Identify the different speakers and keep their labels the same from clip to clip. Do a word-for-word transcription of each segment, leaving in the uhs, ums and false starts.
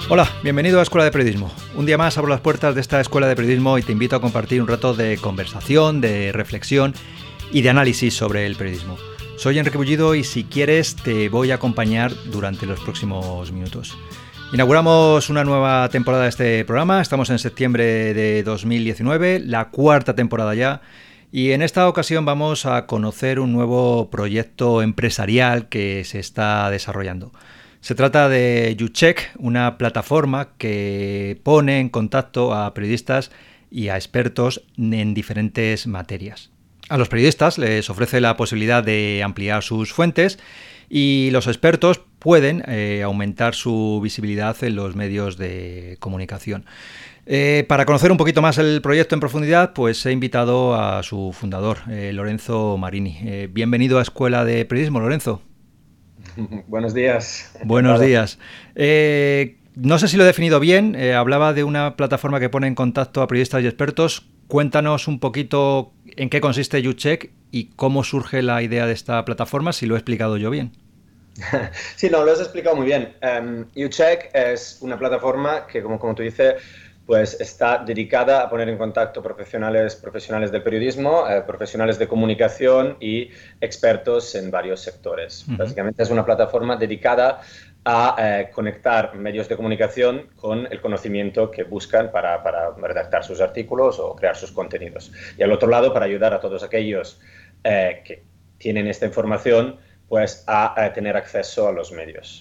Speaker 1: Hola, bienvenido a Escuela de Periodismo. Un día más abro las puertas de esta Escuela de Periodismo y te invito a compartir un rato de conversación, de reflexión y de análisis sobre el periodismo. Soy Enrique Bullido y si quieres te voy a acompañar durante los próximos minutos. Inauguramos una nueva temporada de este programa, estamos en septiembre de dos mil diecinueve, la cuarta temporada ya, y en esta ocasión vamos a conocer un nuevo proyecto empresarial que se está desarrollando. Se trata de YouCheck, una plataforma que pone en contacto a periodistas y a expertos en diferentes materias. A los periodistas les ofrece la posibilidad de ampliar sus fuentes y los expertos pueden eh, aumentar su visibilidad en los medios de comunicación. Eh, para conocer un poquito más el proyecto en profundidad, pues he invitado a su fundador, eh, Lorenzo Marini. Eh, bienvenido a Escuela de Periodismo, Lorenzo.
Speaker 2: Buenos días.
Speaker 1: Buenos días. Eh, no sé si lo he definido bien. Eh, hablaba de una plataforma que pone en contacto a periodistas y expertos. Cuéntanos un poquito en qué consiste YouCheck y cómo surge la idea de esta plataforma, si lo he explicado yo bien.
Speaker 2: Sí, no, lo has explicado muy bien. Um, YouCheck es una plataforma que, como, como tú dices, pues está dedicada a poner en contacto profesionales, profesionales del periodismo, eh, profesionales de comunicación y expertos en varios sectores. Uh-huh. Básicamente es una plataforma dedicada a eh, conectar medios de comunicación con el conocimiento que buscan para, para redactar sus artículos o crear sus contenidos. Y al otro lado, para ayudar a todos aquellos eh, que tienen esta información, pues a, a tener acceso a los medios.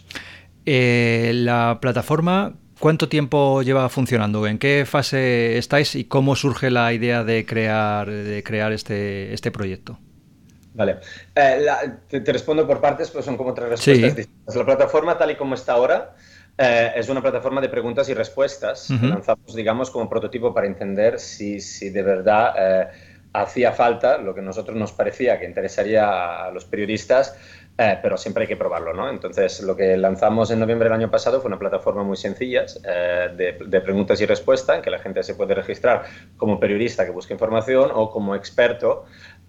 Speaker 1: Eh, la plataforma, ¿cuánto tiempo lleva funcionando? ¿En qué fase estáis y cómo surge la idea de crear, de crear este, este proyecto?
Speaker 2: Vale, eh, la, te, te respondo por partes, pues son como tres respuestas
Speaker 1: sí.
Speaker 2: distintas. La plataforma, tal y como está ahora, eh, es una plataforma de preguntas y respuestas. Uh-huh. Que lanzamos, digamos, como prototipo para entender si, si de verdad eh, hacía falta lo que a nosotros nos parecía que interesaría a los periodistas, eh, pero siempre hay que probarlo, ¿no? Entonces, lo que lanzamos en noviembre del año pasado fue una plataforma muy sencilla eh, de, de preguntas y respuestas, en que la gente se puede registrar como periodista que busca información o como experto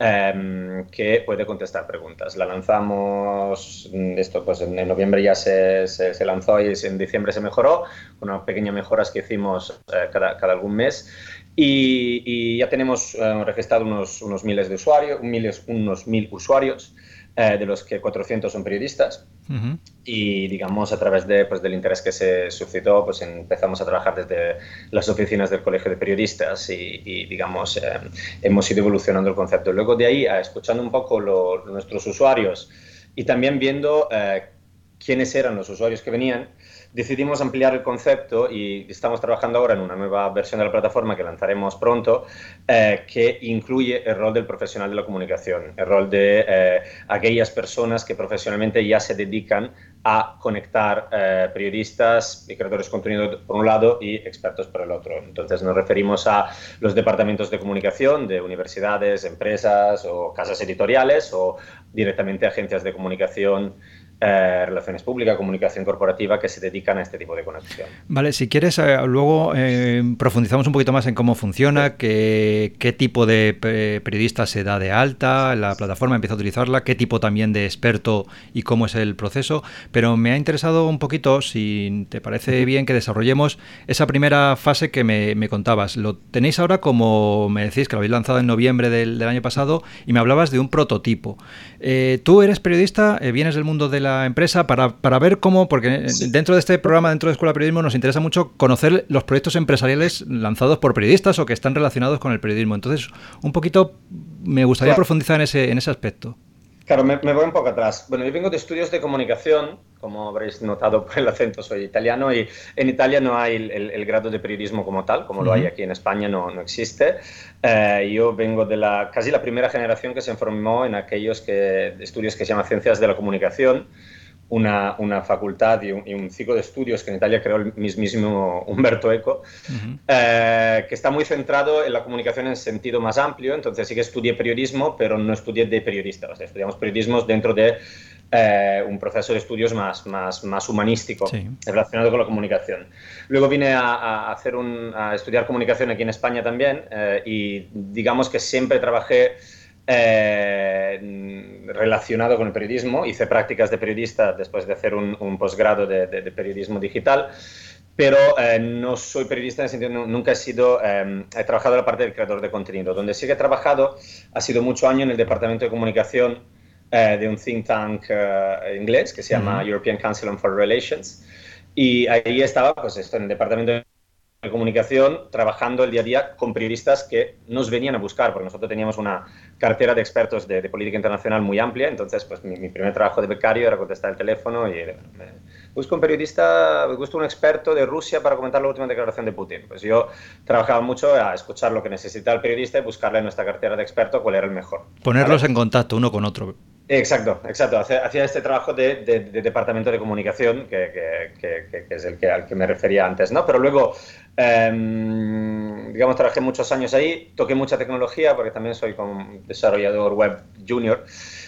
Speaker 2: eh, que puede contestar preguntas. La lanzamos, esto pues en noviembre ya se, se, se lanzó y en diciembre se mejoró, con unas pequeñas mejoras que hicimos eh, cada, cada algún mes. Y, y ya tenemos eh, registrado unos, unos miles de usuarios, miles, unos mil usuarios, eh, de los que cuatrocientos son periodistas. Uh-huh. Y, digamos, a través de, pues, del interés que se suscitó, pues empezamos a trabajar desde las oficinas del Colegio de Periodistas y, y digamos, eh, hemos ido evolucionando el concepto. Luego de ahí, eh, escuchando un poco lo, nuestros usuarios y también viendo eh, quiénes eran los usuarios que venían, decidimos ampliar el concepto y estamos trabajando ahora en una nueva versión de la plataforma que lanzaremos pronto, eh, que incluye el rol del profesional de la comunicación, el rol de eh, aquellas personas que profesionalmente ya se dedican a conectar eh, periodistas y creadores de contenido por un lado y expertos por el otro. Entonces nos referimos a los departamentos de comunicación de universidades, empresas o casas editoriales o directamente agencias de comunicación, Eh, relaciones públicas, comunicación corporativa que se dedican a este tipo de conexión.
Speaker 1: Vale, si quieres, eh, luego eh, profundizamos un poquito más en cómo funciona, sí. qué, qué tipo de periodista se da de alta, la plataforma empieza a utilizarla, qué tipo también de experto y cómo es el proceso, pero me ha interesado un poquito, si te parece uh-huh. bien, que desarrollemos esa primera fase que me, me contabas. Lo tenéis ahora como, me decís que lo habéis lanzado en noviembre del, del año pasado y me hablabas de un prototipo. Eh, tú eres periodista, eh, vienes del mundo de la la empresa para, para ver cómo, porque sí. dentro de este programa, dentro de Escuela de Periodismo, nos interesa mucho conocer los proyectos empresariales lanzados por periodistas o que están relacionados con el periodismo. Entonces, un poquito me gustaría claro. profundizar en ese, en ese aspecto.
Speaker 2: Claro, me, me voy un poco atrás. Bueno, yo vengo de estudios de comunicación, como habréis notado por el acento, soy italiano y en Italia no hay el, el, el grado de periodismo como tal, como uh-huh. lo hay aquí en España, no, no existe. Eh, yo vengo de la casi la primera generación que se formó en aquellos que, estudios que se llaman Ciencias de la Comunicación, una, una facultad y un, y un ciclo de estudios que en Italia creó el mismísimo Umberto Eco, uh-huh. eh, que está muy centrado en la comunicación en sentido más amplio. Entonces sí que estudié periodismo, pero no estudié de periodista. O sea, estudiamos periodismo dentro de eh, un proceso de estudios más, más, más humanístico, sí. relacionado con la comunicación. Luego vine a, a, hacer un, a estudiar comunicación aquí en España también eh, y digamos que siempre trabajé Eh, relacionado con el periodismo. Hice prácticas de periodista después de hacer un, un posgrado de, de, de periodismo digital pero eh, no soy periodista en el sentido, nunca he sido, eh, he trabajado en la parte del creador de contenido. Donde sí que he trabajado ha sido mucho año en el departamento de comunicación eh, de un think tank eh, inglés que se llama uh-huh. European Council on Foreign Relations, y ahí estaba, pues esto, en el departamento de de comunicación, trabajando el día a día con periodistas que nos venían a buscar, porque nosotros teníamos una cartera de expertos de, de política internacional muy amplia. Entonces, pues mi, mi primer trabajo de becario era contestar el teléfono y me, busco un periodista, busco un experto de Rusia para comentar la última declaración de Putin. Pues yo trabajaba mucho a escuchar lo que necesitaba el periodista y buscarle en nuestra cartera de expertos cuál era el mejor.
Speaker 1: Ponerlos ¿vale? en contacto uno con otro.
Speaker 2: Exacto, exacto. Hacía este trabajo de, de, de departamento de comunicación, que, que, que, que es el que, al que me refería antes, ¿no? Pero luego, eh, digamos, trabajé muchos años ahí, toqué mucha tecnología, porque también soy como desarrollador web junior,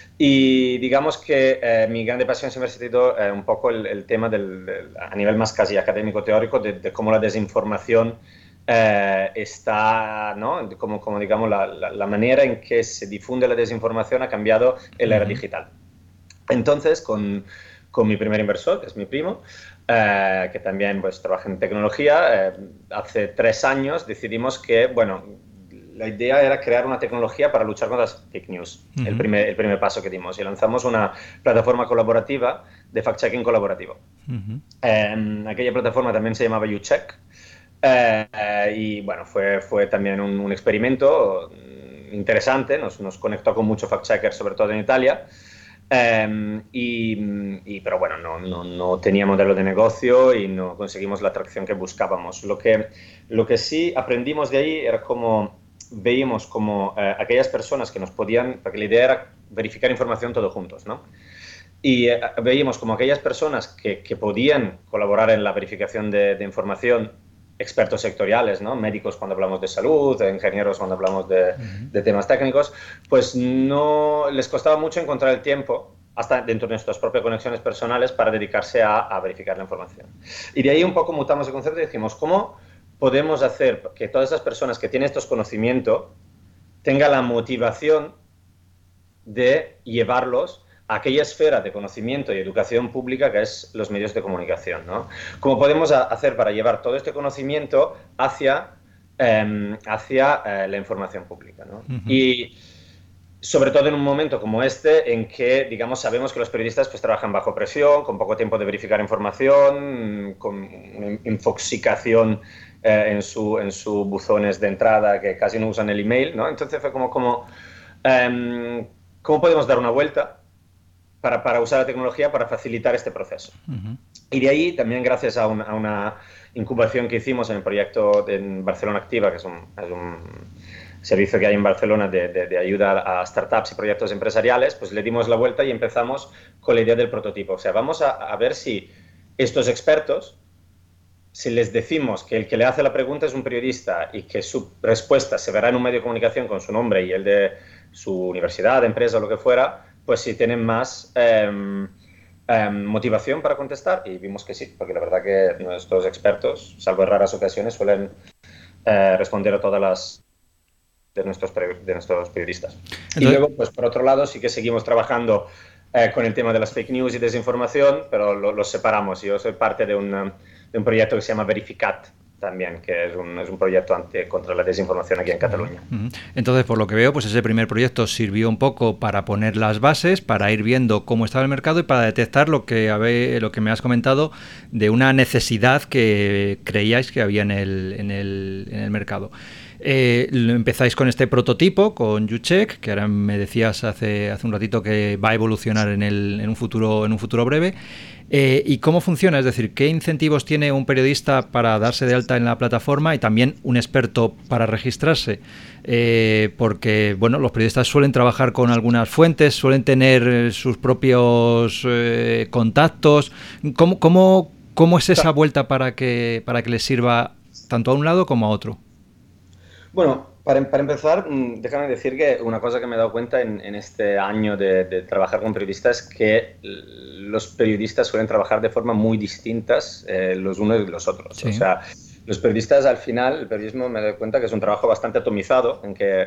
Speaker 2: y digamos que eh, mi grande pasión siempre ha sido eh, un poco el, el tema del, del, a nivel más casi académico-teórico, de, de cómo la desinformación Eh, está, ¿no? Como, como digamos, la, la, la manera en que se difunde la desinformación ha cambiado en la era digital. Entonces, con, con mi primer inversor, que es mi primo, eh, que también pues, trabaja en tecnología, eh, hace tres años decidimos que, bueno, la idea era crear una tecnología para luchar contra las fake news, uh-huh. el, primer, el primer paso que dimos, y lanzamos una plataforma colaborativa de fact-checking colaborativo. Uh-huh. Eh, aquella plataforma también se llamaba YouCheck. Eh, eh, y bueno, fue, fue también un, un experimento interesante, nos, nos conectó con muchos fact-checkers, sobre todo en Italia, eh, y, y, pero bueno, no, no, no tenía modelo de negocio y no conseguimos la atracción que buscábamos. Lo que, lo que sí aprendimos de ahí era cómo veíamos como eh, aquellas personas que nos podían, porque la idea era verificar información todos juntos, ¿no? Y eh, veíamos como aquellas personas que, que podían colaborar en la verificación de, de información, expertos sectoriales, ¿no? Médicos cuando hablamos de salud, ingenieros cuando hablamos de, uh-huh. de temas técnicos, pues no les costaba mucho encontrar el tiempo, hasta dentro de nuestras propias conexiones personales, para dedicarse a, a verificar la información. Y de ahí un poco mutamos el concepto y dijimos, ¿cómo podemos hacer que todas esas personas que tienen estos conocimientos tengan la motivación de llevarlos a aquella esfera de conocimiento y educación pública que es los medios de comunicación, ¿no? ¿Cómo podemos hacer para llevar todo este conocimiento hacia, eh, hacia eh, la información pública, ¿no? Uh-huh. Y sobre todo en un momento como este, en que, digamos, sabemos que los periodistas pues, trabajan bajo presión, con poco tiempo de verificar información, con una infoxicación eh, en, su, en sus buzones de entrada, que casi no usan el email, ¿no? Entonces fue como, como eh, ¿cómo podemos dar una vuelta Para, para usar la tecnología para facilitar este proceso? Uh-huh. Y de ahí, también gracias a, un, a una incubación que hicimos en el proyecto en Barcelona Activa, que es un, es un servicio que hay en Barcelona de, de, de ayuda a startups y proyectos empresariales, pues le dimos la vuelta y empezamos con la idea del prototipo. O sea, vamos a, a ver si estos expertos, si les decimos que el que le hace la pregunta es un periodista y que su respuesta se verá en un medio de comunicación con su nombre y el de su universidad, empresa o lo que fuera, pues si tienen más eh, eh, motivación para contestar, y vimos que sí, porque la verdad que nuestros expertos, salvo en raras ocasiones, suelen eh, responder a todas las de nuestros, de nuestros periodistas. Entonces, y luego, pues por otro lado, sí que seguimos trabajando eh, con el tema de las fake news y desinformación, pero los lo separamos. Yo soy parte de, una, de un proyecto que se llama Verificat, también, que es un, es un proyecto anti, contra la desinformación aquí en Cataluña.
Speaker 1: Entonces, por lo que veo, pues ese primer proyecto sirvió un poco para poner las bases, para ir viendo cómo estaba el mercado y para detectar lo que, habe, lo que me has comentado de una necesidad que creíais que había en el, en el, en el mercado. Eh, empezáis con este prototipo, con YouCheck, que ahora me decías hace, hace un ratito que va a evolucionar en, el, en, un, futuro, en un futuro breve. Eh, ¿Y cómo funciona? Es decir, ¿qué incentivos tiene un periodista para darse de alta en la plataforma y también un experto para registrarse? Eh, porque, bueno, los periodistas suelen trabajar con algunas fuentes, suelen tener sus propios eh, contactos. ¿Cómo, cómo, cómo es esa vuelta para que, para que les sirva tanto a un lado como a otro?
Speaker 2: Bueno, para, para empezar, déjame decir que una cosa que me he dado cuenta en, en este año de, de trabajar con periodistas es que los periodistas suelen trabajar de forma muy distintas eh, los unos y los otros. Sí. O sea, los periodistas al final, el periodismo me doy cuenta que es un trabajo bastante atomizado, en que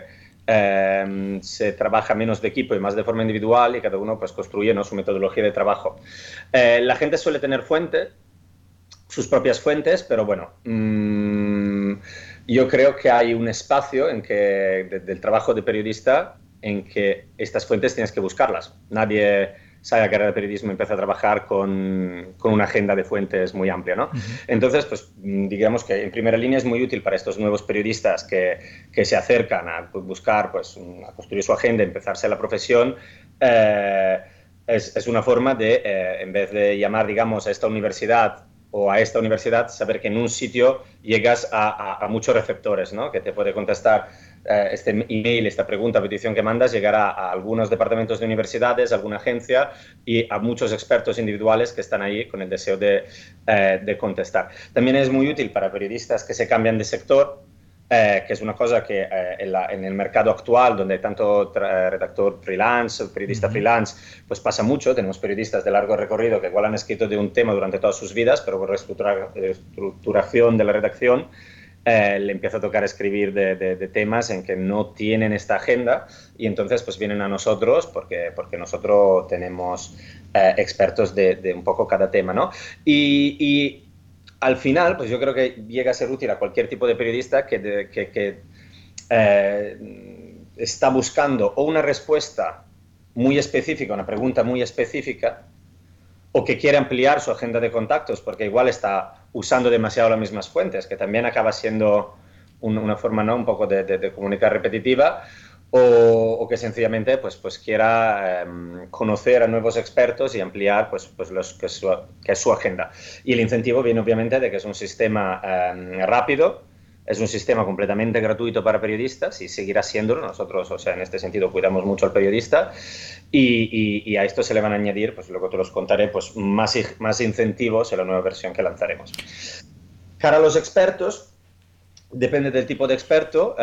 Speaker 2: eh, se trabaja menos de equipo y más de forma individual y cada uno pues construye, ¿no?, su metodología de trabajo. Eh, la gente suele tener fuentes, sus propias fuentes, pero bueno, mmm, yo creo que hay un espacio en que, de, del trabajo de periodista en que estas fuentes tienes que buscarlas. Nadie sale a la carrera de periodismo y empieza a trabajar con, con una agenda de fuentes muy amplia, ¿no? Uh-huh. Entonces, pues digamos que en primera línea es muy útil para estos nuevos periodistas que, que se acercan a buscar, pues, a construir su agenda, empezarse la profesión. Eh, es, es una forma de, eh, en vez de llamar, digamos, a esta universidad o a esta universidad, saber que en un sitio llegas a, a, a muchos receptores, ¿no? Que te puede contestar eh, este email, esta pregunta, petición que mandas, llegará a algunos departamentos de universidades, a alguna agencia y a muchos expertos individuales que están ahí con el deseo de, eh, de contestar. También es muy útil para periodistas que se cambian de sector, Eh, que es una cosa que eh, en, la, en el mercado actual, donde hay tanto redactor freelance, periodista uh-huh. freelance, pues pasa mucho. Tenemos periodistas de largo recorrido que igual han escrito de un tema durante todas sus vidas, pero por reestructura, reestructuración de la redacción eh, le empieza a tocar escribir de, de, de temas en que no tienen esta agenda y entonces pues vienen a nosotros porque, porque nosotros tenemos eh, expertos de, de un poco cada tema, ¿no? Y... y al final, pues yo creo que llega a ser útil a cualquier tipo de periodista que, de, que, que eh, está buscando o una respuesta muy específica, una pregunta muy específica, o que quiere ampliar su agenda de contactos porque igual está usando demasiado las mismas fuentes, que también acaba siendo un, una forma, ¿no?, un poco de, de, de comunicar repetitiva, o, o que sencillamente pues, pues quiera eh, conocer a nuevos expertos y ampliar pues, pues los, que, es su, que es su agenda. Y el incentivo viene obviamente de que es un sistema eh, rápido, es un sistema completamente gratuito para periodistas y seguirá siéndolo. Nosotros, o sea, en este sentido cuidamos mucho al periodista y, y, y a esto se le van a añadir, pues luego te los contaré, pues más, más incentivos en la nueva versión que lanzaremos. Cara a los expertos, depende del tipo de experto.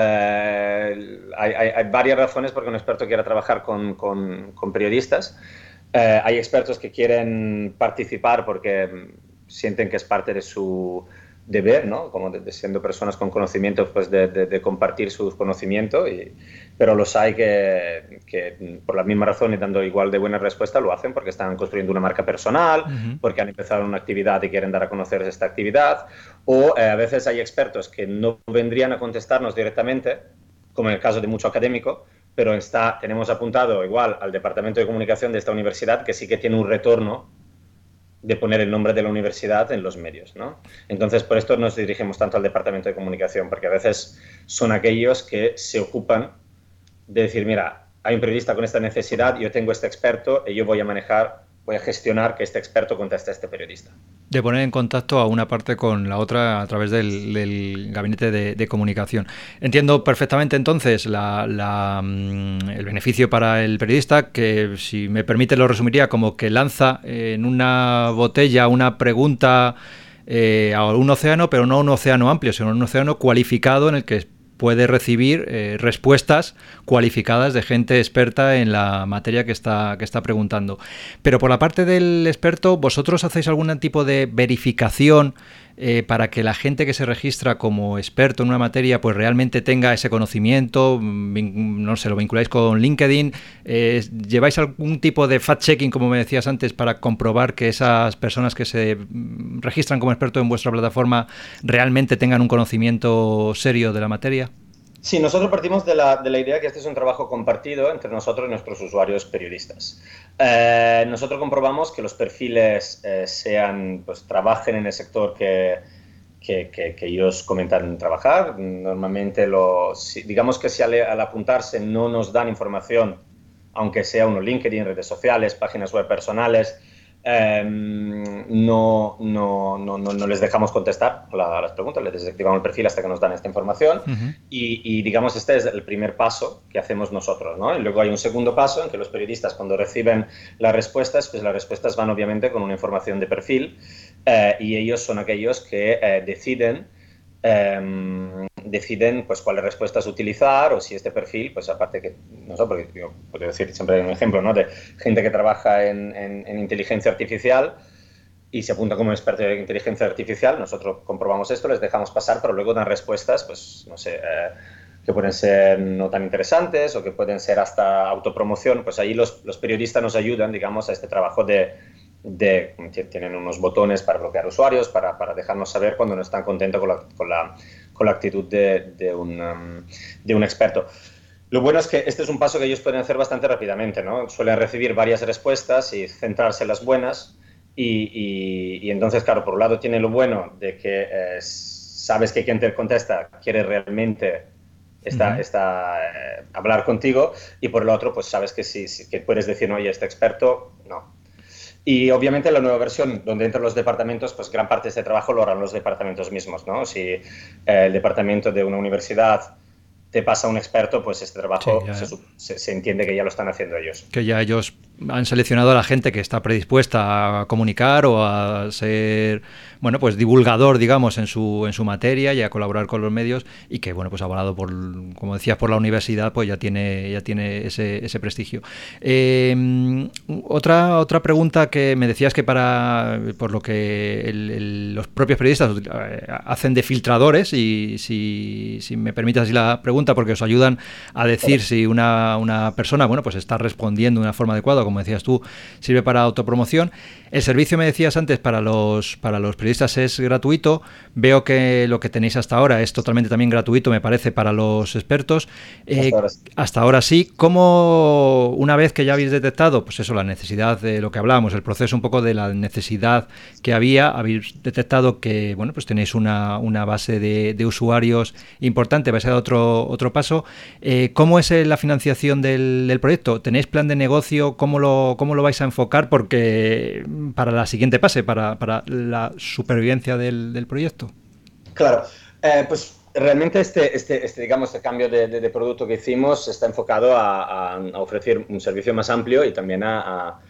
Speaker 2: Eh, hay, hay, hay varias razones por qué un experto quiera trabajar con, con, con periodistas. Eh, hay expertos que quieren participar porque sienten que es parte de su deber, ¿no? Como de, de siendo personas con conocimiento, pues de, de, de compartir su conocimiento, y, pero los hay que, que por la misma razón y dando igual de buena respuesta lo hacen porque están construyendo una marca personal, uh-huh. porque han empezado una actividad y quieren dar a conocer esta actividad, o eh, a veces hay expertos que no vendrían a contestarnos directamente, como en el caso de mucho académico, pero está, tenemos apuntado igual al departamento de comunicación de esta universidad que sí que tiene un retorno de poner el nombre de la universidad en los medios, ¿no? Entonces, por esto nos dirigimos tanto al departamento de comunicación, porque a veces son aquellos que se ocupan de decir, mira, hay un periodista con esta necesidad, yo tengo este experto y yo voy a manejar, voy a gestionar que este experto conteste a este periodista.
Speaker 1: De poner en contacto a una parte con la otra a través del, del gabinete de, de comunicación. Entiendo perfectamente entonces la, la, el beneficio para el periodista, que si me permite lo resumiría como que lanza en una botella una pregunta eh, a un océano, pero no un océano amplio, sino un océano cualificado en el que puede recibir eh, respuestas cualificadas de gente experta en la materia que está, que está preguntando. Pero por la parte del experto, ¿vosotros hacéis algún tipo de verificación eh, para que la gente que se registra como experto en una materia pues realmente tenga ese conocimiento? No sé, lo vinculáis con LinkedIn, eh, ¿lleváis algún tipo de fact-checking, como me decías antes, para comprobar que esas personas que se registran como expertos en vuestra plataforma realmente tengan un conocimiento serio de la materia?
Speaker 2: Sí, nosotros partimos de la, de la idea que este es un trabajo compartido entre nosotros y nuestros usuarios periodistas. Eh, nosotros comprobamos que los perfiles eh, sean, pues, trabajen en el sector que, que, que, que ellos comentan trabajar. Normalmente, lo, si, digamos que si al, al apuntarse no nos dan información, aunque sea uno LinkedIn, redes sociales, páginas web personales, Eh, no, no, no, no les dejamos contestar a, a las preguntas, les desactivamos el perfil hasta que nos dan esta información. Uh-huh. y, y digamos este es el primer paso que hacemos nosotros, ¿no? Y luego hay un segundo paso en que los periodistas, cuando reciben las respuestas, pues las respuestas van obviamente con una información de perfil, eh, y ellos son aquellos que eh, deciden eh, deciden pues cuáles respuestas utilizar, o si este perfil, pues aparte que, no sé, porque yo puedo decir siempre un ejemplo, ¿no?, de gente que trabaja en, en, en inteligencia artificial y se apunta como experto de inteligencia artificial, nosotros comprobamos esto, les dejamos pasar, pero luego dan respuestas, pues no sé, eh, que pueden ser no tan interesantes o que pueden ser hasta autopromoción. Pues ahí los, los periodistas nos ayudan, digamos, a este trabajo de de, tienen unos botones para bloquear usuarios, para, para dejarnos saber cuando no están contentos con la, con la, con la actitud de, de, un, um, de un experto. Lo bueno es que este es un paso que ellos pueden hacer bastante rápidamente, ¿no? Suelen recibir varias respuestas y centrarse en las buenas y, y, y entonces, claro, por un lado tiene lo bueno de que eh, sabes que quien te contesta quiere realmente está, uh-huh. está, eh, hablar contigo y por el otro, pues sabes que, sí, sí, que puedes decir, oye, este experto, no. Y obviamente la nueva versión, donde entran los departamentos, pues gran parte de este trabajo lo harán los departamentos mismos, ¿no? Si eh, el departamento de una universidad te pasa un experto, pues este trabajo sí, se, se, se entiende que ya lo están haciendo ellos.
Speaker 1: Que ya ellos han seleccionado a la gente que está predispuesta a comunicar o a ser, bueno, pues divulgador, digamos, en su en su materia y a colaborar con los medios y que, bueno, pues avalado por, como decías, por la universidad, pues ya tiene ya tiene ese, ese prestigio. Eh, otra otra pregunta que me decías que para, por lo que el, el, los propios periodistas hacen de filtradores y si, si me permites así la pregunta, porque os ayudan a decir si una, una persona, bueno, pues está respondiendo de una forma adecuada, como decías tú, sirve para autopromoción. El servicio, me decías antes, para los para los periodistas es gratuito. Veo que lo que tenéis hasta ahora es totalmente también gratuito, me parece, para los expertos. Eh, hasta, ahora sí. hasta ahora sí. ¿Cómo, una vez que ya habéis detectado, pues eso, la necesidad de lo que hablábamos, el proceso un poco de la necesidad que había, habéis detectado que, bueno, pues tenéis una, una base de, de usuarios importante, vais a dar otro, otro paso. Eh, ¿Cómo es la financiación del, del proyecto? ¿Tenéis plan de negocio? ¿Cómo lo, cómo lo vais a enfocar? Porque para la siguiente fase, para, para la supervivencia del, del proyecto.
Speaker 2: Claro, eh, pues realmente este, este, este, digamos, este cambio de, de, de producto que hicimos está enfocado a, a, a ofrecer un servicio más amplio y también a, a,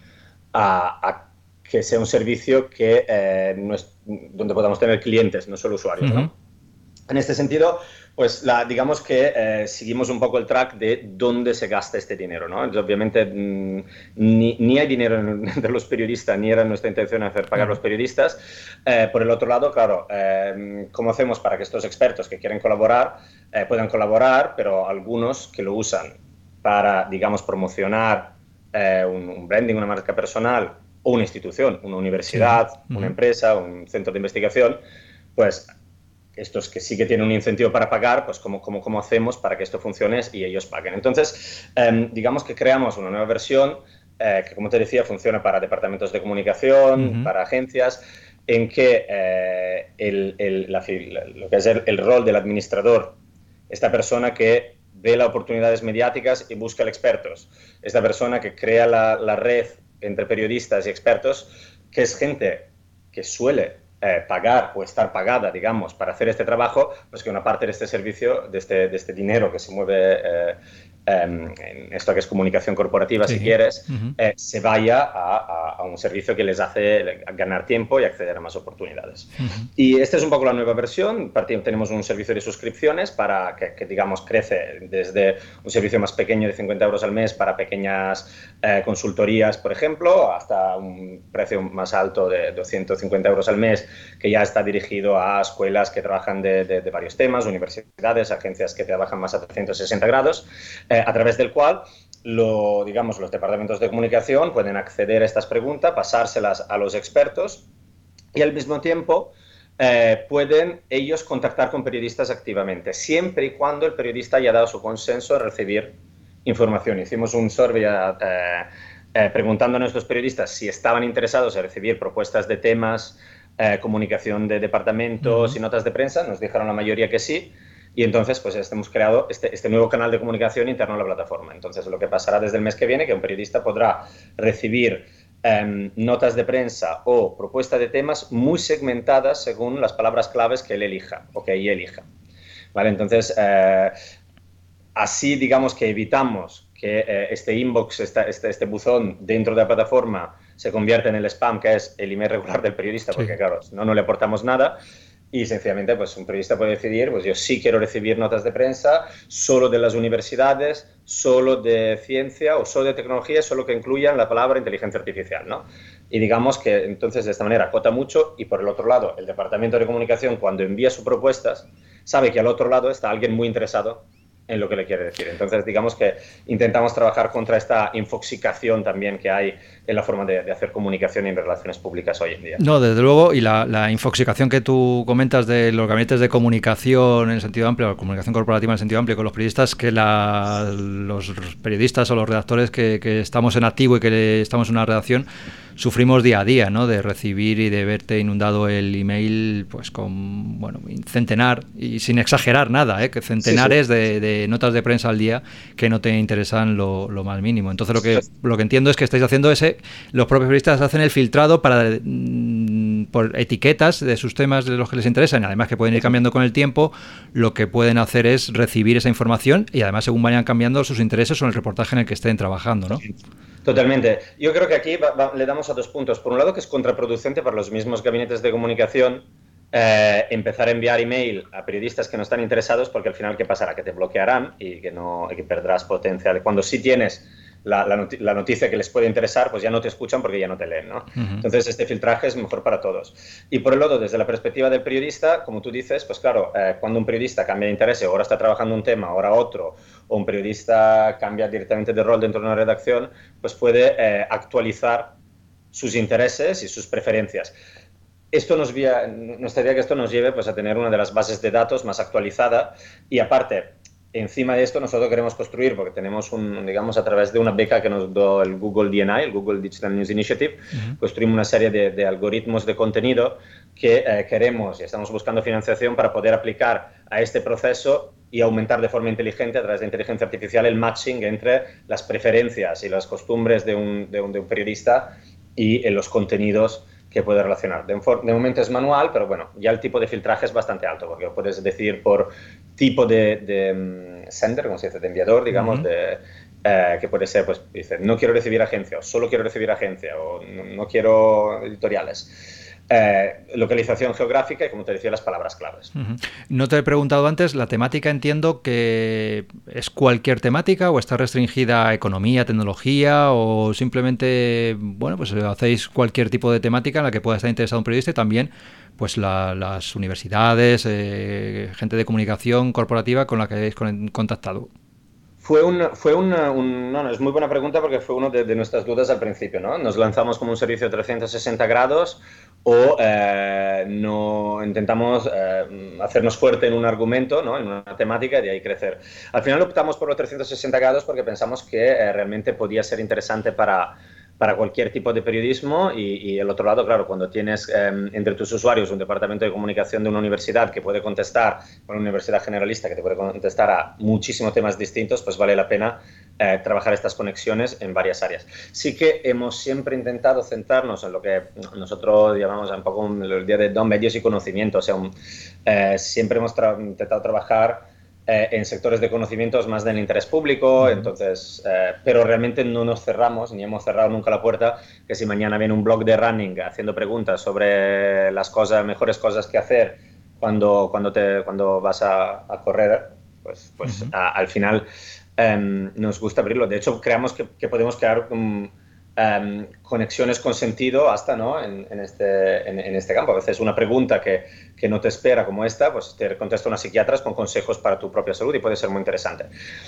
Speaker 2: a, a que sea un servicio que, eh, no es, donde podamos tener clientes, no solo usuarios, uh-huh. ¿no? En este sentido, pues la, digamos que eh, seguimos un poco el track de dónde se gasta este dinero, ¿no? Entonces, obviamente mmm, ni, ni hay dinero en, de los periodistas, ni era nuestra intención hacer pagar a los periodistas. Eh, por el otro lado, claro, eh, ¿cómo hacemos para que estos expertos que quieren colaborar eh, puedan colaborar, pero algunos que lo usan para, digamos, promocionar eh, un, un branding, una marca personal o una institución, una universidad, sí. uh-huh. una empresa, un centro de investigación, pues estos que sí que tienen un incentivo para pagar, pues cómo, cómo, cómo hacemos para que esto funcione y ellos paguen. Entonces, eh, digamos que creamos una nueva versión eh, que, como te decía, funciona para departamentos de comunicación, uh-huh. para agencias, en que eh, el, el, la, lo que es el, el rol del administrador, esta persona que ve las oportunidades mediáticas y busca expertos, esta persona que crea la, la red entre periodistas y expertos, que es gente que suele Eh, pagar o estar pagada, digamos, para hacer este trabajo, pues que una parte de este servicio, de este, de este dinero que se mueve eh, eh, en esto que es comunicación corporativa, sí. si quieres, uh-huh. eh, se vaya a, a, a un servicio que les hace ganar tiempo y acceder a más oportunidades. Uh-huh. Y esta es un poco la nueva versión. Tenemos un servicio de suscripciones para que, que, digamos, crece desde un servicio más pequeño de cincuenta euros al mes para pequeñas eh, consultorías, por ejemplo, hasta un precio más alto de doscientos cincuenta euros al mes, que ya está dirigido a escuelas que trabajan de, de, de varios temas, universidades, agencias que trabajan más a trescientos sesenta grados, eh, a través del cual lo, digamos, los departamentos de comunicación pueden acceder a estas preguntas, pasárselas a los expertos y al mismo tiempo eh, pueden ellos contactar con periodistas activamente, siempre y cuando el periodista haya dado su consenso a recibir información. Hicimos un survey eh, eh, preguntando a nuestros periodistas si estaban interesados en recibir propuestas de temas, Eh, comunicación de departamentos uh-huh. y notas de prensa, nos dijeron la mayoría que sí, y entonces pues hemos creado este, este nuevo canal de comunicación interno a la plataforma. Entonces lo que pasará desde el mes que viene, que un periodista podrá recibir eh, notas de prensa o propuestas de temas muy segmentadas según las palabras claves que él elija o que ella elija. ¿Vale? Entonces, eh, así digamos que evitamos que eh, este inbox, esta, este, este buzón dentro de la plataforma se convierte en el spam, que es el email regular del periodista, porque sí. claro, no, no le aportamos nada y sencillamente pues un periodista puede decidir, pues yo sí quiero recibir notas de prensa solo de las universidades, solo de ciencia o solo de tecnología, solo que incluyan la palabra inteligencia artificial, ¿no? Y digamos que entonces de esta manera acota mucho y por el otro lado, el departamento de comunicación cuando envía sus propuestas sabe que al otro lado está alguien muy interesado en lo que le quiere decir. Entonces, digamos que intentamos trabajar contra esta infoxicación también que hay en la forma de, de hacer comunicación y en relaciones públicas hoy en día.
Speaker 1: No, desde luego, y la, la infoxicación que tú comentas de los gabinetes de comunicación en el sentido amplio, la comunicación corporativa en el sentido amplio con los periodistas, que la, los periodistas o los redactores que, que estamos en activo y que estamos en una redacción sufrimos día a día, ¿no? De recibir y de verte inundado el email pues con, bueno, centenar, y sin exagerar nada, ¿eh? Que centenares sí, sí. De, de notas de prensa al día que no te interesan lo, lo más mínimo. Entonces lo que, lo que entiendo es que estáis haciendo ese, los propios periodistas hacen el filtrado para mmm, por etiquetas de sus temas de los que les interesan, y además que pueden ir cambiando con el tiempo. Lo que pueden hacer es recibir esa información y además según vayan cambiando sus intereses o en el reportaje en el que estén trabajando, ¿no?
Speaker 2: Totalmente. Yo creo que aquí va, va, le damos a dos puntos. Por un lado, que es contraproducente para los mismos gabinetes de comunicación eh, empezar a enviar email a periodistas que no están interesados, porque al final, ¿qué pasará? Que te bloquearán y que, no, y que perderás potencial. Cuando sí tienes la, la, noti la noticia que les puede interesar, pues ya no te escuchan porque ya no te leen, ¿no? Uh-huh. Entonces, este filtraje es mejor para todos. Y por el otro, desde la perspectiva del periodista, como tú dices, pues claro, eh, cuando un periodista cambia de interés, ahora está trabajando un tema, ahora otro, o un periodista cambia directamente de rol dentro de una redacción, pues puede eh, actualizar sus intereses y sus preferencias. Esto nos, vía, nos diría que esto nos lleve pues, a tener una de las bases de datos más actualizada, y aparte, encima de esto nosotros queremos construir, porque tenemos un, digamos, a través de una beca que nos dio el Google D N I, el Google Digital News Initiative, uh-huh. construimos una serie de, de algoritmos de contenido que eh, queremos y estamos buscando financiación para poder aplicar a este proceso y aumentar de forma inteligente, a través de inteligencia artificial, el matching entre las preferencias y las costumbres de un, de un, de un periodista y en los contenidos que puede relacionar. De, de momento es manual, pero bueno, ya el tipo de filtraje es bastante alto, porque lo puedes decir por tipo de, de um, sender, como se dice, de enviador, digamos, uh-huh. de, eh, que puede ser, pues, dice, no quiero recibir agencia, o solo quiero recibir agencia, o no, no quiero editoriales. Eh, localización geográfica y, como te decía, las palabras claves.
Speaker 1: Uh-huh. No te he preguntado antes, la temática entiendo que es cualquier temática o está restringida a economía, tecnología, o simplemente, bueno, pues hacéis cualquier tipo de temática en la que pueda estar interesado un periodista, y también pues la, las universidades, eh, gente de comunicación corporativa con la que habéis contactado.
Speaker 2: Fue una, fue una, un, no, no, es muy buena pregunta, porque fue una de, de nuestras dudas al principio, ¿no? Nos lanzamos como un servicio de trescientos sesenta grados o eh, no intentamos eh, hacernos fuerte en un argumento, ¿no? En una temática, y de ahí crecer. Al final optamos por los trescientos sesenta grados porque pensamos que eh, realmente podía ser interesante para, para cualquier tipo de periodismo, y, y el otro lado, claro, cuando tienes eh, entre tus usuarios un departamento de comunicación de una universidad que puede contestar, una universidad generalista que te puede contestar a muchísimos temas distintos, pues vale la pena eh, trabajar estas conexiones en varias áreas. Sí que hemos siempre intentado centrarnos en lo que nosotros llamamos un poco el día de no, medios y conocimiento, o sea, un, eh, siempre hemos tra intentado trabajar Eh, en sectores de conocimientos más del interés público, uh-huh. entonces, eh, pero realmente no nos cerramos, ni hemos cerrado nunca la puerta, que si mañana viene un blog de running haciendo preguntas sobre las cosas, mejores cosas que hacer cuando, cuando, te, cuando vas a, a correr, pues, pues uh-huh. a, al final eh, nos gusta abrirlo. De hecho, creemos que, que podemos crear um, um, conexiones con sentido hasta, ¿no? en, en, este, en, en este campo. A veces una pregunta que, que no te espera, como esta, pues te contesta una psiquiatra con consejos para tu propia salud, y puede ser muy interesante.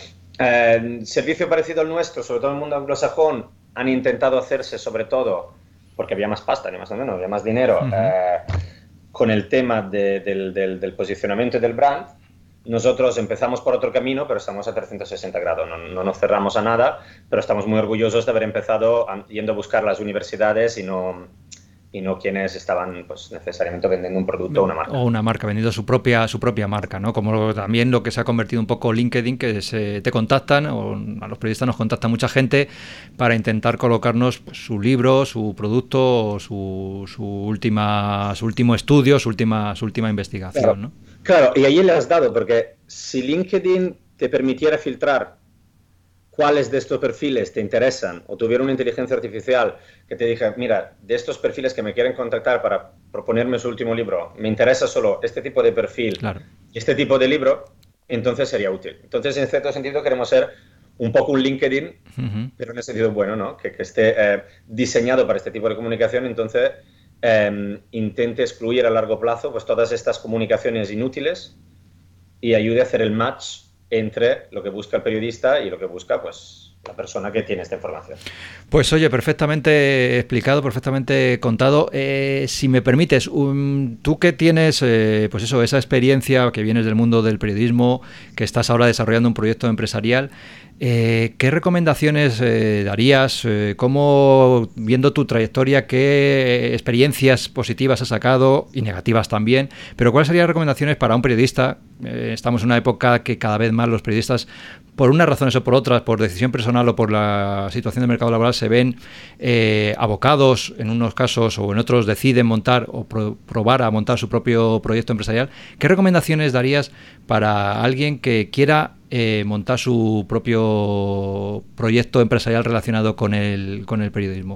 Speaker 2: Eh, servicio parecido al nuestro, sobre todo en el mundo anglosajón, han intentado hacerse, sobre todo porque había más pasta, ni más o menos, había más dinero, uh-huh. eh, con el tema de, del, del, del posicionamiento y del brand. Nosotros empezamos por otro camino, pero estamos a trescientos sesenta grados, no, no nos cerramos a nada, pero estamos muy orgullosos de haber empezado a, yendo a buscar las universidades y no, y no quienes estaban pues, necesariamente vendiendo un producto o una marca.
Speaker 1: O una marca, vendiendo su propia, su propia marca, ¿no? Como lo, también lo que se ha convertido un poco LinkedIn, que se, te contactan, o a los periodistas nos contacta mucha gente para intentar colocarnos pues, su libro, su producto, o su, su, última, su último estudio, su última, su última investigación,
Speaker 2: claro.
Speaker 1: ¿no?
Speaker 2: Claro, y ahí le has dado, porque si LinkedIn te permitiera filtrar cuáles de estos perfiles te interesan, o tuviera una inteligencia artificial que te diga, mira, de estos perfiles que me quieren contactar para proponerme su último libro, me interesa solo este tipo de perfil
Speaker 1: claro.
Speaker 2: y este tipo de libro, entonces sería útil. Entonces, en cierto sentido, queremos ser un poco un LinkedIn, uh-huh. pero en el sentido bueno, ¿no? Que, que esté eh, diseñado para este tipo de comunicación, entonces eh, intente excluir a largo plazo pues, todas estas comunicaciones inútiles y ayude a hacer el match entre lo que busca el periodista y lo que busca, pues, la persona que tiene esta información.
Speaker 1: Pues oye, perfectamente explicado, perfectamente contado. Eh, si me permites, um, tú que tienes eh, pues eso, esa experiencia, que vienes del mundo del periodismo, que estás ahora desarrollando un proyecto empresarial, eh, ¿qué recomendaciones eh, darías? Eh, ¿Cómo, viendo tu trayectoria, qué experiencias positivas has sacado y negativas también? Pero ¿cuáles serían las recomendaciones para un periodista? Eh, estamos en una época que cada vez más los periodistas, por unas razones o por otras, por decisión personal o por la situación del mercado laboral, se ven eh, abocados, en unos casos o en otros deciden montar o pro, probar a montar su propio proyecto empresarial. ¿Qué recomendaciones darías para alguien que quiera eh, montar su propio proyecto empresarial relacionado con el, con el periodismo?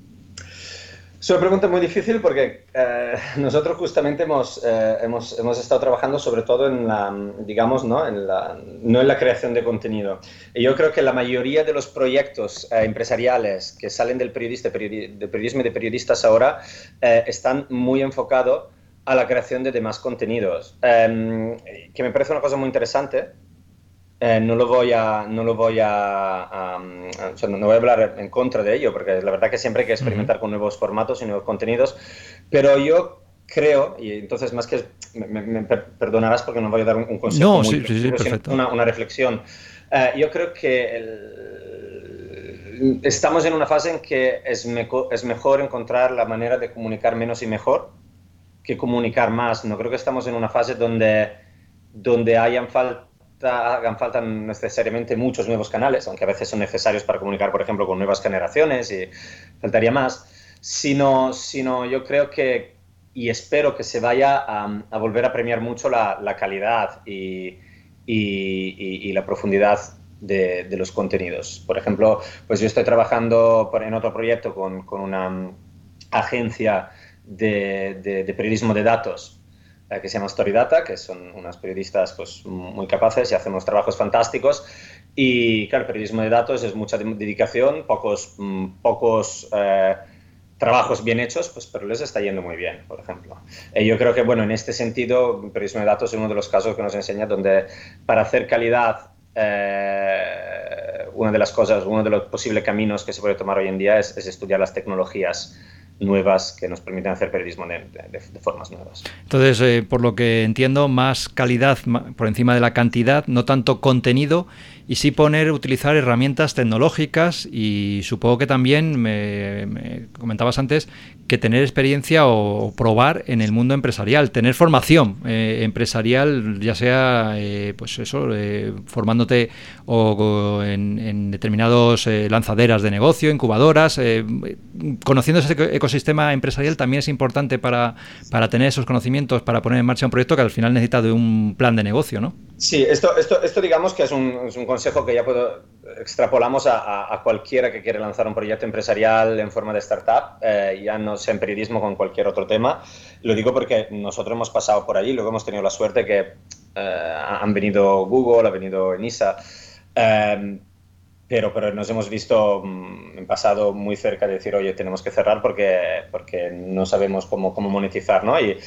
Speaker 2: Es una pregunta muy difícil porque eh, nosotros justamente hemos, eh, hemos, hemos estado trabajando sobre todo en la, digamos, ¿no? En la, no en la creación de contenido. Y yo creo que la mayoría de los proyectos eh, empresariales que salen del periodista, periodi de periodismo y de periodistas ahora eh, están muy enfocados a la creación de demás contenidos, eh, que me parece una cosa muy interesante. Eh, no lo voy a, no lo voy a, a, a o sea, no voy a hablar en contra de ello, porque la verdad que siempre hay que experimentar uh-huh. con nuevos formatos y nuevos contenidos, pero yo creo, y entonces más que, me, me perdonarás porque no voy a dar un, un consejo
Speaker 1: no,
Speaker 2: muy
Speaker 1: sí, sí, sí, perfecto.
Speaker 2: Una, una reflexión. Eh, yo creo que el, estamos en una fase en que es, me, es mejor encontrar la manera de comunicar menos y mejor que comunicar más. No creo que estamos en una fase donde, donde hayan falta hagan falta necesariamente muchos nuevos canales, aunque a veces son necesarios para comunicar, por ejemplo, con nuevas generaciones y faltaría más, sino, sino yo creo que, y espero que se vaya a, a volver a premiar mucho la, la calidad y, y, y, y la profundidad de, de los contenidos. Por ejemplo, pues yo estoy trabajando en otro proyecto con, con una agencia de, de, de periodismo de datos que se llama Storydata, que son unas periodistas pues, muy capaces y hacemos trabajos fantásticos. Y claro, el periodismo de datos es mucha dedicación, pocos, pocos eh, trabajos bien hechos, pues, pero les está yendo muy bien, por ejemplo. Y yo creo que, bueno, en este sentido, el periodismo de datos es uno de los casos que nos enseña donde para hacer calidad, eh, una de las cosas, uno de los posibles caminos que se puede tomar hoy en día es, es estudiar las tecnologías nuevas que nos permiten hacer periodismo de, de, de formas nuevas.
Speaker 1: Entonces, eh, por lo que entiendo, más calidad por encima de la cantidad, no tanto contenido, y sí poner, utilizar herramientas tecnológicas, y supongo que también, me, me comentabas antes, que tener experiencia o, o probar en el mundo empresarial, tener formación eh, empresarial, ya sea, eh, pues eso, eh, formándote o, o en, en determinados eh, lanzaderas de negocio, incubadoras, eh, conociendo ese ecosistema empresarial también es importante para, para tener esos conocimientos, para poner en marcha un proyecto que al final necesita de un plan de negocio, ¿no?
Speaker 2: Sí, esto, esto, esto digamos que es un, es un consejo que ya puedo, extrapolamos a, a, a cualquiera que quiere lanzar un proyecto empresarial en forma de startup, eh, ya no sea en periodismo con cualquier otro tema. Lo digo porque nosotros hemos pasado por allí, luego hemos tenido la suerte que eh, han venido Google, ha venido Enisa, eh, pero, pero nos hemos visto mm, en pasado muy cerca de decir, oye, tenemos que cerrar porque, porque no sabemos cómo, cómo monetizar, ¿no? Y eh,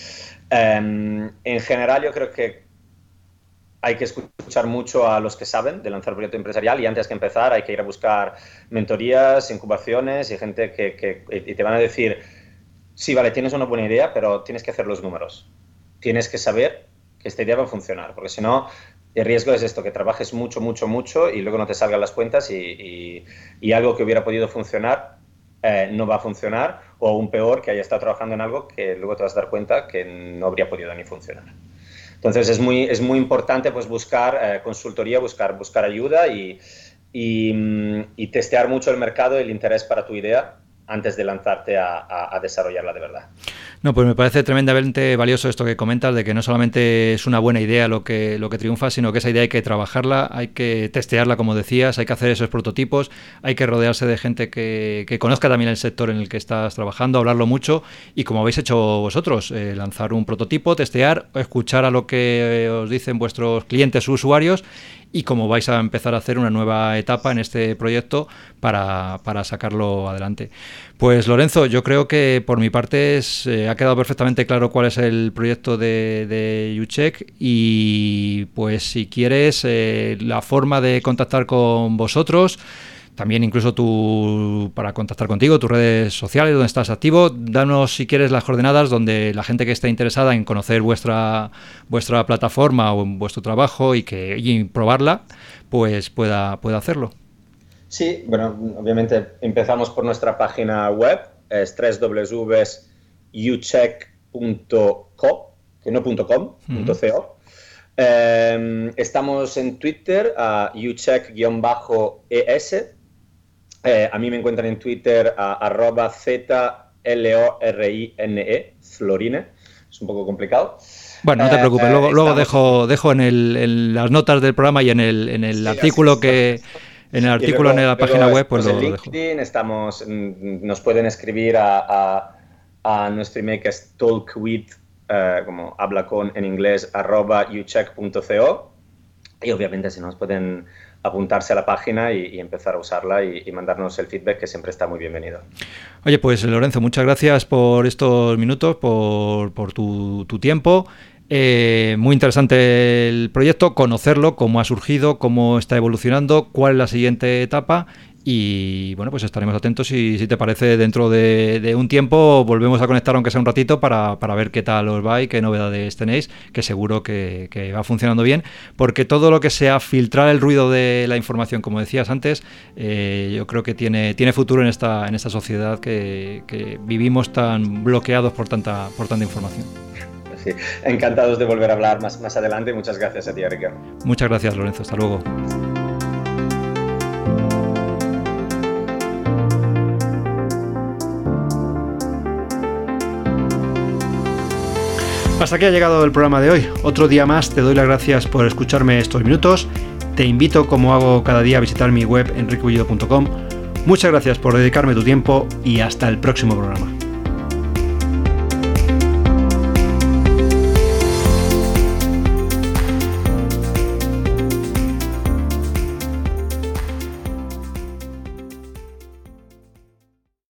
Speaker 2: en general yo creo que hay que escuchar mucho a los que saben de lanzar proyecto empresarial, y antes que empezar hay que ir a buscar mentorías, incubaciones y gente que, que y te van a decir, sí, vale, tienes una buena idea, pero tienes que hacer los números. Tienes que saber que esta idea va a funcionar, porque si no, el riesgo es esto, que trabajes mucho, mucho, mucho y luego no te salgan las cuentas y, y, y algo que hubiera podido funcionar eh, no va a funcionar, o aún peor, que haya estado trabajando en algo que luego te vas a dar cuenta que no habría podido ni funcionar. Entonces es muy, es muy importante pues, buscar eh, consultoría, buscar, buscar ayuda y, y, y testear mucho el mercado y el interés para tu idea antes de lanzarte a, a, a desarrollarla de verdad.
Speaker 1: No, pues me parece tremendamente valioso esto que comentas, de que no solamente es una buena idea lo que, lo que triunfa, sino que esa idea hay que trabajarla, hay que testearla, como decías, hay que hacer esos prototipos, hay que rodearse de gente que, que conozca también el sector en el que estás trabajando, hablarlo mucho, y como habéis hecho vosotros, eh, lanzar un prototipo, testear, escuchar a lo que os dicen vuestros clientes o usuarios, y cómo vais a empezar a hacer una nueva etapa en este proyecto para, para sacarlo adelante. Pues Lorenzo, yo creo que por mi parte es, eh, ha quedado perfectamente claro cuál es el proyecto de, de UCheck y pues si quieres eh, la forma de contactar con vosotros, también incluso tú, para contactar contigo, tus redes sociales, donde estás activo, danos si quieres las coordenadas donde la gente que esté interesada en conocer vuestra vuestra plataforma o vuestro trabajo y que y probarla, pues pueda, pueda hacerlo.
Speaker 2: Sí, bueno, obviamente empezamos por nuestra página web, es doble u doble u doble u punto ucheck punto co, que no punto .com, uh-huh. punto .co. Eh, estamos en Twitter a ucheck-es. Eh, a mí me encuentran en Twitter a arroba Z L O R I N E, Florine. Es un poco complicado.
Speaker 1: Bueno, no te preocupes, luego, eh, luego dejo, dejo en, el, en las notas del programa y en el, en el sí, artículo que... En el artículo luego, en la página web, pues, pues lo,
Speaker 2: en LinkedIn estamos, nos pueden escribir a, a, a nuestro email que es talkwith, uh, como habla con en inglés, arroba ucheck punto co, y obviamente si nos pueden apuntarse a la página y, y empezar a usarla y, y mandarnos el feedback, que siempre está muy bienvenido.
Speaker 1: Oye, pues Lorenzo, muchas gracias por estos minutos, por, por tu, tu tiempo. Eh, muy interesante el proyecto, conocerlo, cómo ha surgido, cómo está evolucionando, cuál es la siguiente etapa y bueno, pues estaremos atentos y si te parece dentro de, de un tiempo volvemos a conectar aunque sea un ratito para, para ver qué tal os va y qué novedades tenéis, que seguro que, que va funcionando bien, porque todo lo que sea filtrar el ruido de la información, como decías antes, eh, yo creo que tiene, tiene futuro en esta, en esta sociedad que, que vivimos tan bloqueados por tanta, por tanta información.
Speaker 2: Sí, encantados de volver a hablar más, más adelante. Muchas gracias a ti, Enrique.
Speaker 1: Muchas gracias, Lorenzo. Hasta luego. Hasta aquí ha llegado el programa de hoy. Otro día más te doy las gracias por escucharme estos minutos. Te invito, como hago cada día, a visitar mi web enrique bullido punto com. Muchas gracias por dedicarme tu tiempo y hasta el próximo programa.